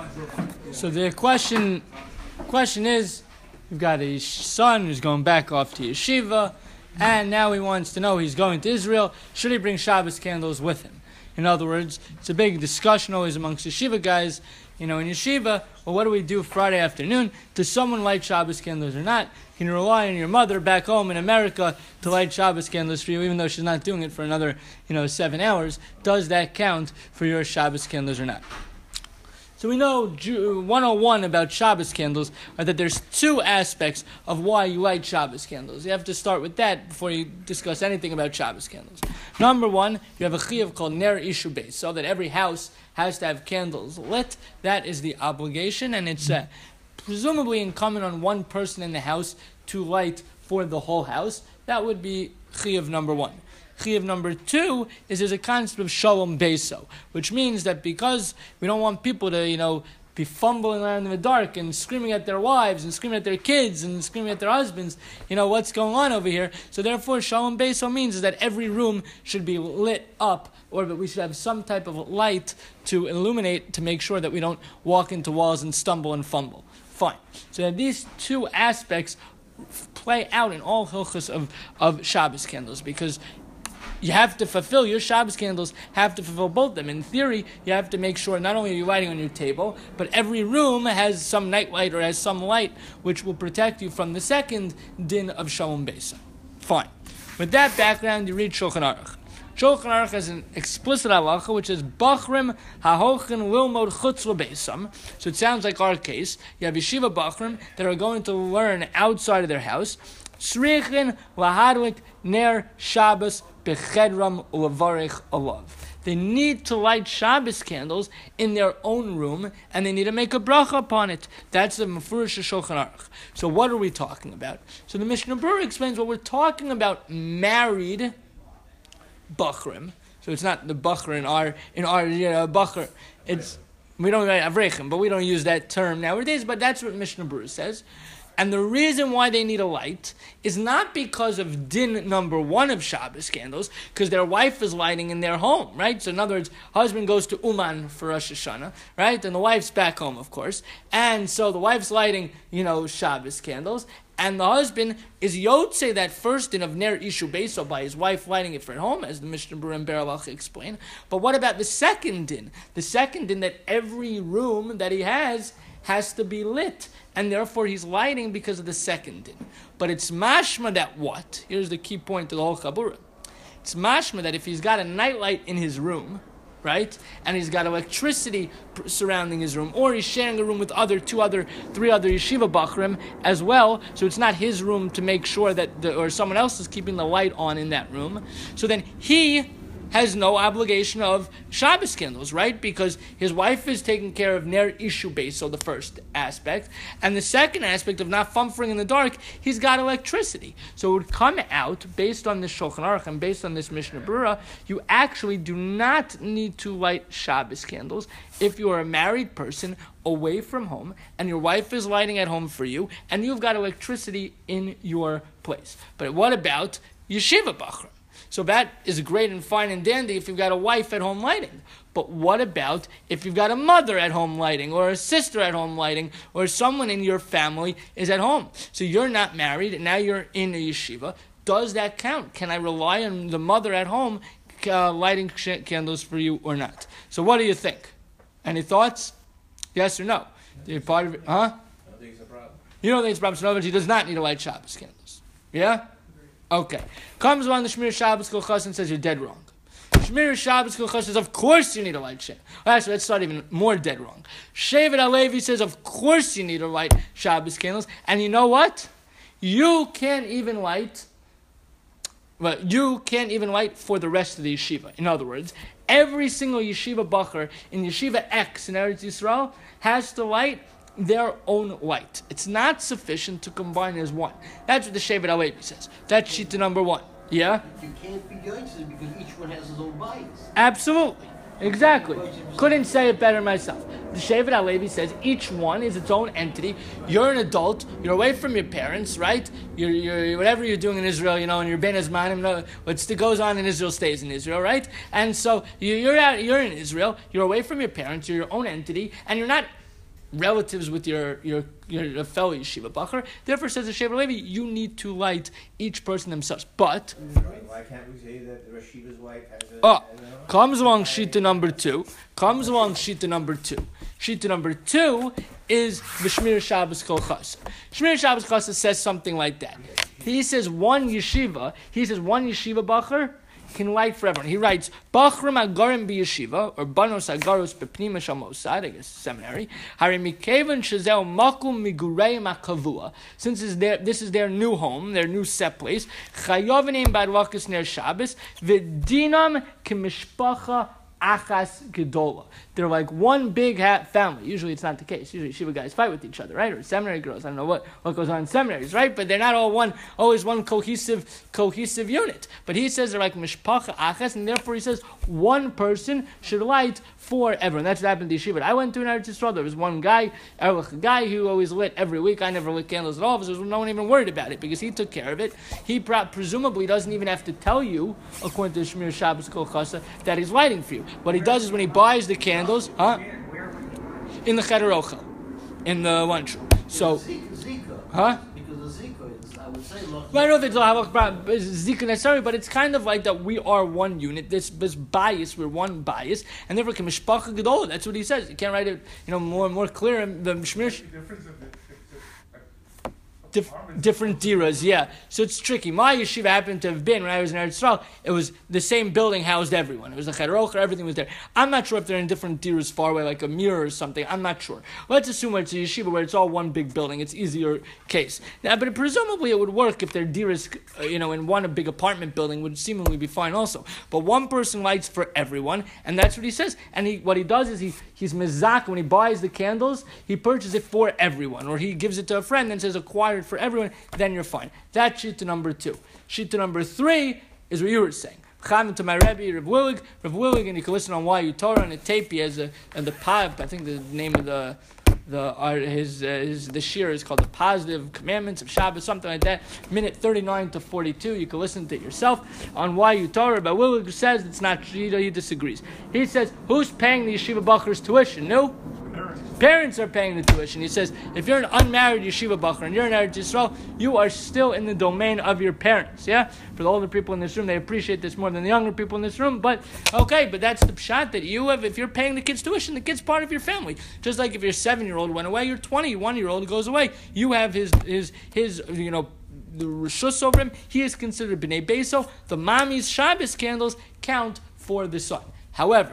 So the question is, you've got a son who's going back off to yeshiva, and now he wants to know he's going to Israel. Should he bring Shabbos candles with him? In other words, it's a big discussion always amongst yeshiva guys. In yeshiva, well, what do we do Friday afternoon? Does someone light Shabbos candles or not? Can you rely on your mother back home in America to light Shabbos candles for you, even though she's not doing it for another, 7 hours? Does that count for your Shabbos candles or not? So we know 101 about Shabbos candles are that there's two aspects of why you light Shabbos candles. You have to start with that before you discuss anything about Shabbos candles. Number one, you have a chiyuv called ner ishu beis, so that every house has to have candles lit. That is the obligation, and it's presumably incumbent on one person in the house to light for the whole house. That would be chiyuv number one. Chiyuv number two is there's a concept of shalom beso, which means that because we don't want people to, be fumbling around in the dark and screaming at their wives and screaming at their kids and screaming at their husbands, what's going on over here. So therefore, shalom beso means is that every room should be lit up, or that we should have some type of light to illuminate to make sure that we don't walk into walls and stumble and fumble. Fine. So that these two aspects play out in all hilchos of Shabbos candles, because you have to fulfill, your Shabbos candles have to fulfill both of them. In theory, you have to make sure not only are you lighting on your table, but every room has some night light or has some light which will protect you from the second din of Shalom Beisa. Fine. With that background, you read Shulchan Aruch. Shulchan Aruch has an explicit halacha which is Bachrim hahochen lilmod chutz lebeisam. So it sounds like our case. You have yeshiva Bachrim that are going to learn outside of their house. Srichin lahadlik ner Shabbos bechedram ulevarich alav. They need to light Shabbos candles in their own room, and they need to make a bracha upon it. That's the Mefurish Shulchan Aruch. So what are we talking about? So the Mishnah Berurah explains what we're talking about: married bachrim. So it's not the bachar in our bachar. It's we don't avrechim, but we don't use that term nowadays. But that's what Mishnah Berurah says. And the reason why they need a light is not because of din number one of Shabbos candles, because their wife is lighting in their home, right? So in other words, husband goes to Uman for Rosh Hashanah, right? And the wife's back home, of course. And so the wife's lighting, Shabbos candles. And the husband is yotze that first din of ner ishu beso by his wife lighting it for home, as the Mishnah Berurah and Be'er Halacha explain. But what about the second din? The second din that every room that he has to be lit, and therefore he's lighting because of the second din. But it's mashma that what? Here's the key point to the whole Chabura. It's mashma that if he's got a nightlight in his room, right, and he's got electricity surrounding his room, or he's sharing a room with three other yeshiva bachrim as well, so it's not his room to make sure that or someone else is keeping the light on in that room, so then he has no obligation of Shabbos candles, right? Because his wife is taking care of ner ishu beis, so the first aspect. And the second aspect of not fumbling in the dark, he's got electricity. So it would come out, based on this Shulchan Aruch and based on this Mishnah Berurah, you actually do not need to light Shabbos candles if you are a married person away from home and your wife is lighting at home for you and you've got electricity in your place. But what about yeshiva bachrim? So that is great and fine and dandy if you've got a wife at home lighting. But what about if you've got a mother at home lighting, or a sister at home lighting, or someone in your family is at home? So you're not married, and now you're in a yeshiva. Does that count? Can I rely on the mother at home lighting candles for you or not? So what do you think? Any thoughts? Yes or no? You're part of it? Huh? I don't think it's a problem. You don't think it's a problem? So in other words, he does not need to light Shabbos candles. Yeah? Okay. Comes along the Shmir Shabbos Kolchas and says you're dead wrong. Shmir Shabbos Kolchas says of course you need to light Shabbos. Well, actually, let's start even more dead wrong. Shevet HaLevi says of course you need to light Shabbos candles. And you know what? You can't even light for the rest of the yeshiva. In other words, every single yeshiva bacher in yeshiva X in Eretz Yisrael has to light their own light. It's not sufficient to combine as one. That's what the Shevet HaLevi says. That's shita number one. Yeah? You can't be yoitzer because each one has his own bias. Absolutely. Exactly. Couldn't say it better myself. The Shevet HaLevi says each one is its own entity. You're an adult. You're away from your parents, right? You're whatever you're doing in Israel, and you're ben azmanim. What goes on in Israel stays in Israel, right? And so you're in Israel. You're away from your parents. You're your own entity, and you're not relatives with your fellow yeshiva bacher. Therefore, says the Shevet Levi, you need to light each person themselves. But why can't we say that Rosh Hashiva's wife has comes along shita number two. Shita number two is V'Shmir Shabbos Kol Chassid. Shmir Shabbos Kol Chassid says something like that. He says one yeshiva bacher can light for everyone. He writes, Bachrim agarim b'yeshiva, or banos agaros b'pnima shamosad, I guess seminary, hari mikevan shezeo makum migureim akavua. Since this is their new home, their new set place, chayovenim badwakas ner Shabbos, v'dinam k'mishpacha achas gedola. They're like one big family. Usually it's not the case. Usually yeshiva guys fight with each other, right? Or seminary girls. I don't know what goes on in seminaries, right? But they're not always one cohesive unit. But he says they're like mishpacha achas, and therefore he says one person should light for everyone. That's what happened to yeshiva. I went to an Eretz Yisrael. There was one guy, a guy who always lit every week. I never lit candles at all because no one even worried about it because he took care of it. He presumably doesn't even have to tell you, according to Shmir Shabbos Kol Chassid, that he's lighting for you. What he does is when he buys the candles, in the Cheder Ochel, in the lunchroom. So, Zika. Because the Zika is, I would say, I don't know if it's Zika necessarily, but it's kind of like that we are one unit. This bias, we're one bias, and therefore Mishpacha Gedola. That's what he says. You can't write it, more clear. The Shmir. Different diras, yeah. So it's tricky. My yeshiva happened to have been, when I was in Eretz Yisrael, it was the same building housed everyone. It was a Cheder Ochel, everything was there. I'm not sure if they're in different diras far away, like a mirror or something. I'm not sure. Let's assume it's a yeshiva where it's all one big building. It's easier case. Yeah, but presumably it would work if their diras, in one big apartment building would seemingly be fine also. But one person lights for everyone, and that's what he says. And what he does is he's mezak, when he buys the candles, he purchases it for everyone, or he gives it to a friend and says acquired for everyone, then you're fine. That's shita number two. Shita number three is what you were saying. Chaim to my Rebbe, Rav Willig, and you can listen on Why You Torah on a tape. He has the PAV, I think the name of the shir is called the Positive Commandments of Shabbos, something like that. Minute 39 to 42. You can listen to it yourself on Why You Torah. But Willig says it's not. He disagrees. He says, who's paying the yeshiva bacher's tuition? No. Parents are paying the tuition. He says, if you're an unmarried yeshiva bacher and you're in Eretz Yisrael, you are still in the domain of your parents. Yeah, for the older people in this room, they appreciate this more than the younger people in this room. But okay, but that's the pshat that you have. If you're paying the kid's tuition, the kid's part of your family. Just like if your 7-year-old went away, your 21-year-old goes away. You have his the reshus over him. He is considered b'nei beso. The mommy's Shabbos candles count for the son. However,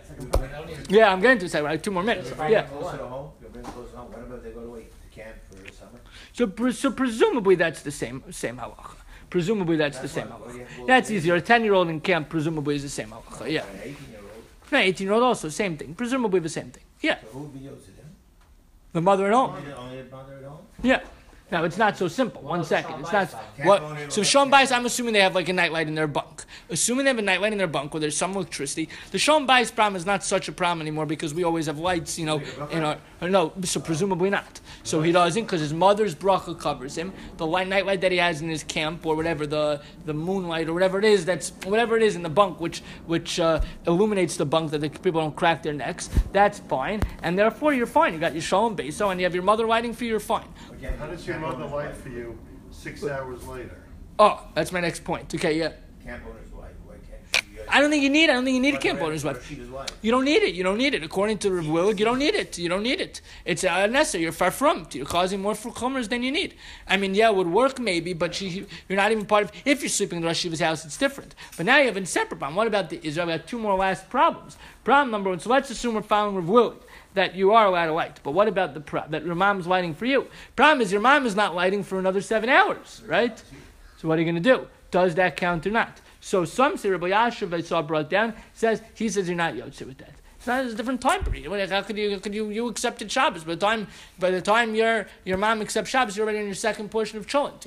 I'm getting to say 2 more minutes. Yeah. Closer to home. What about they go to camp for the summer? So presumably that's the same halacha. Presumably that's the same halacha. That's easier. A 10-year-old in camp presumably is the same halacha. Yeah. An 18-year-old. No, 18-year-old also same thing. Presumably the same thing. Yeah. So who would be yours to them? The mother at home. Only the mother at home? Yeah. Now it's not so simple. 1 second. It's not what. So Shalom Bayis, I'm assuming they have like a nightlight in their bunk. Assuming they have a nightlight in their bunk where there's some electricity. The Shalom Bayis problem is not such a problem anymore because we always have lights, in our. No, so presumably not. So he doesn't because his mother's bracha covers him. The nightlight that he has in his camp or whatever, the moonlight or whatever it is, whatever it is in the bunk which illuminates the bunk that the people don't crack their necks. That's fine, and therefore you're fine. You got your Shalom Bayis, and you have your mother lighting for you. You're fine. How does your mother light for you 6 hours later? Oh, that's my next point. Okay, yeah. Camp owner's wife. Why can't she? I don't think you need a camp owner's wife. You don't need it. According to Rav Willig, you don't need it. It's unnecessary. You're far from it. You're causing more chumras than you need. I mean, yeah, it would work maybe, but you're not even part of. If you're sleeping in the Rosh Hashiva's house, it's different. But now you have a separate problem. What about the Israel? We have 2 more last problems. Problem number 1. So let's assume we're following Rav Willig, that you are allowed to light. But what about that your mom is lighting for you? Problem is your mom is not lighting for another 7 hours, right? So what are you going to do? Does that count or not? So some say, Rabbi Yashav, I saw brought down, he says you're not yotze with that. It's not a different time period. How could you accepted Shabbos? By the time your mom accepts Shabbos, you're already in your second portion of Cholent.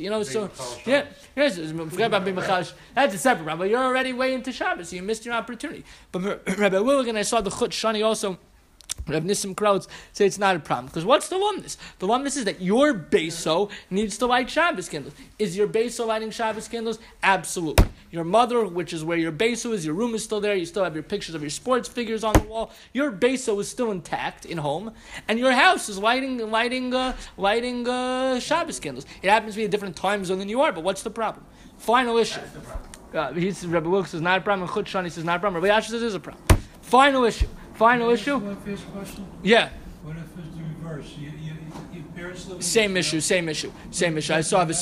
Forget about being Machal. That's a separate problem. But you're already way into Shabbos, so you missed your opportunity. But Rabbi Willig, and I saw the Chut Shani also Rav Nissim Krautz say it's not a problem. Because what's the lumnus? The lumnus is that your beso needs to light Shabbos candles. Is your beso lighting Shabbos candles? Absolutely. Your mother, which is where your beso is, your room is still there, you still have your pictures of your sports figures on the wall, your beso is still intact in home, and your house is lighting Shabbos candles. It happens to be a different time zone than you are, but what's the problem? Final issue. He says, Rabbi Wilkes says not a problem, and Chut Shani says not a problem. Rabbi Asher says it is a problem. Final issue. Final issue? First question? Yeah. What if it's the reverse? Your parents live in Same issue. I saw the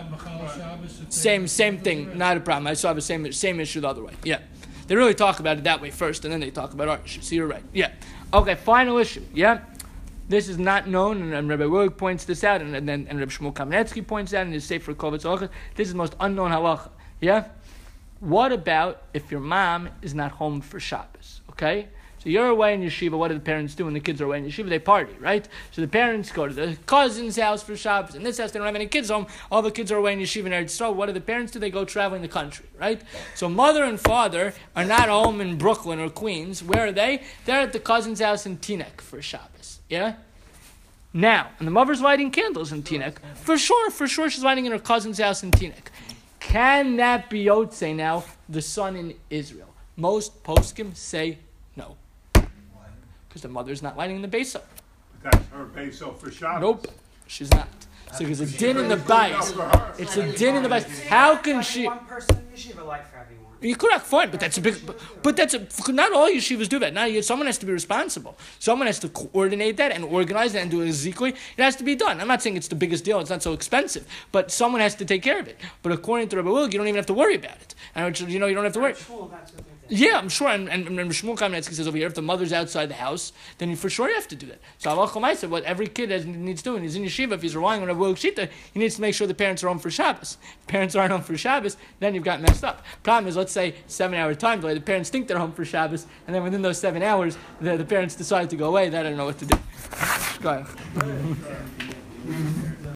same thing. Not a problem. I saw the same issue the other way. Yeah. They really talk about it that way first, and then they talk about our issue. So you're right. Yeah. Okay, final issue. Yeah. This is not known, and Rabbi Wilk points this out, and Rabbi Shmuel Kamenetsky points out in his Sefer Kovetz Halachos. This is the most unknown halacha. Yeah. What about if your mom is not home for Shabbos? Okay. So you're away in yeshiva. What do the parents do when the kids are away in yeshiva? They party, right? So the parents go to the cousin's house for Shabbos. In this house, they don't have any kids home. All the kids are away in yeshiva in Eretz Yisrael. What do the parents do? They go traveling the country, right? So mother and father are not home in Brooklyn or Queens. Where are they? They're at the cousin's house in Teaneck for Shabbos. Yeah? Now, and the mother's lighting candles in Teaneck. For sure she's lighting in her cousin's house in Teaneck. Can that be Yotzei now, the son in Israel? Most poskim say no. Because the mother's not lighting the beso. That's her beso for Shabbos. Nope, she's not. So there's a din in the bayis. It's a din in the bayis. How can she? One person in yeshiva light for everyone. You could act fine, but that's a big. But not all yeshivas do that. Now someone has to be responsible. Someone has to coordinate that and organize that and do a zikui. It has to be done. I'm not saying it's the biggest deal. It's not so expensive, but someone has to take care of it. But according to Rabbi Wilk, you don't even have to worry about it. And you don't have to worry. Yeah, I'm sure. And Shmuel Kamenetsky says over here, if the mother's outside the house, then for sure you have to do that. So Allah Chomai said, what every kid needs to do, and he's in yeshiva, if he's relying on a Wilk Shita, he needs to make sure the parents are home for Shabbos. If parents aren't home for Shabbos, then you've got messed up. Problem is, let's say 7-hour time delay, the parents think they're home for Shabbos, and then within those 7 hours, the parents decide to go away, then I don't know what to do. Go ahead.